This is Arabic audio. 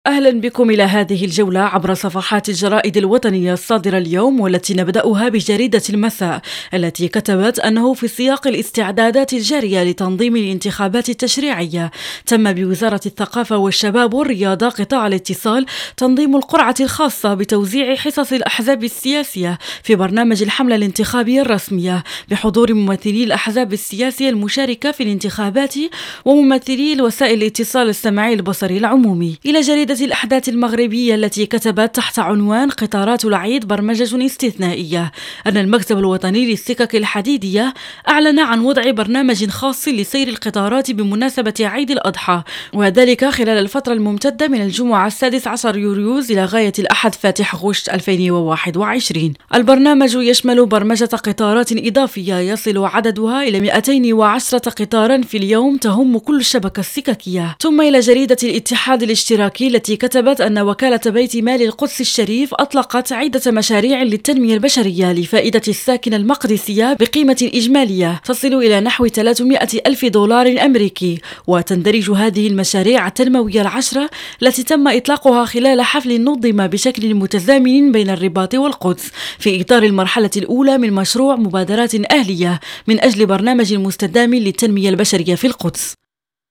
أهلا بكم إلى هذه الجولة عبر صفحات الجرائد الوطنية الصادرة اليوم، والتي نبدأها بجريدة المساء التي كتبت أنه في سياق الاستعدادات الجارية لتنظيم الانتخابات التشريعية تم بوزارة الثقافة والشباب والرياضة قطاع الاتصال تنظيم القرعة الخاصة بتوزيع حصص الأحزاب السياسية في برنامج الحملة الانتخابية الرسمية بحضور ممثلي الأحزاب السياسية المشاركة في الانتخابات وممثلي وسائل الاتصال السمعي البصري العمومي. إلى جريدة الأحداث المغربية التي كتبت تحت عنوان قطارات العيد برمجة استثنائية أن المكتب الوطني للسكك الحديدية أعلن عن وضع برنامج خاص لسير القطارات بمناسبة عيد الأضحى، وذلك خلال الفترة الممتدة من الجمعة 16 يوليوز إلى غاية الأحد فاتح غشت 2021. البرنامج يشمل برمجة قطارات إضافية يصل عددها إلى 210 قطارا في اليوم تهم كل الشبكة السككية. ثم إلى جريدة الاتحاد الاشتراكي التي كتبت أن وكالة بيت مال القدس الشريف أطلقت عدة مشاريع للتنمية البشرية لفائدة الساكنة المقدسية بقيمة إجمالية تصل إلى نحو 300 ألف دولار أمريكي، وتندرج هذه المشاريع التنموية العشرة التي تم إطلاقها خلال حفل نظم بشكل متزامن بين الرباط والقدس في إطار المرحلة الأولى من مشروع مبادرات أهلية من أجل برنامج مستدام للتنمية البشرية في القدس.